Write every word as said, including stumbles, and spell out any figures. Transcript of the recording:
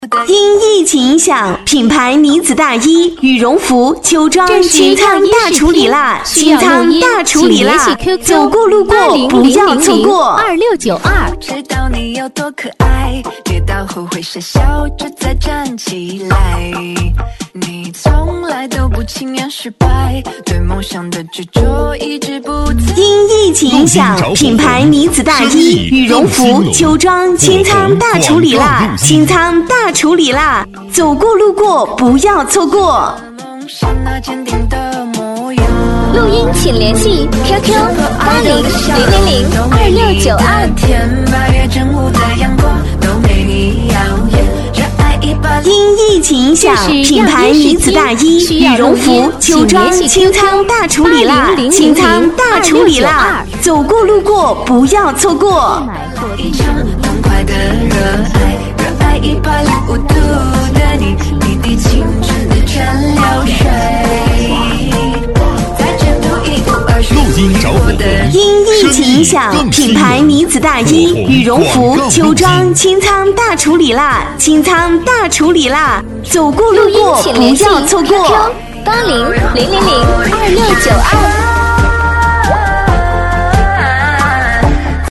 因疫情影响，品牌呢子大衣、羽绒服、秋装清仓大处理啦！清仓大处理啦！走过路过不要错过。 二六九二。 知道你有多可爱，跌倒后会傻笑着再站起来。你从来都不轻言失败，对梦想的执着一直不在。 因疫情影响，品牌呢子大衣、羽绒服、秋装清仓大处理啦！清仓大处理啦！走过路过不要错过。 梦想那坚定的模样。 录音请联系 Q Q 八零零零零二六九二。 天八月正午的阳光都没你耀眼，热爱一把。 因疫情影响，品牌呢子大衣、羽绒服、秋装清仓大处理啦！清仓大处理啦！走过路过不要错过。 一场痛快的热爱，热爱一把零五度的你，你的青春的全流水。 录音找火因疫情影响，品牌呢子大衣、羽绒服、秋装清仓大处理啦！清仓大处理啦！走过路过不要错过。 八零零零零二六九二。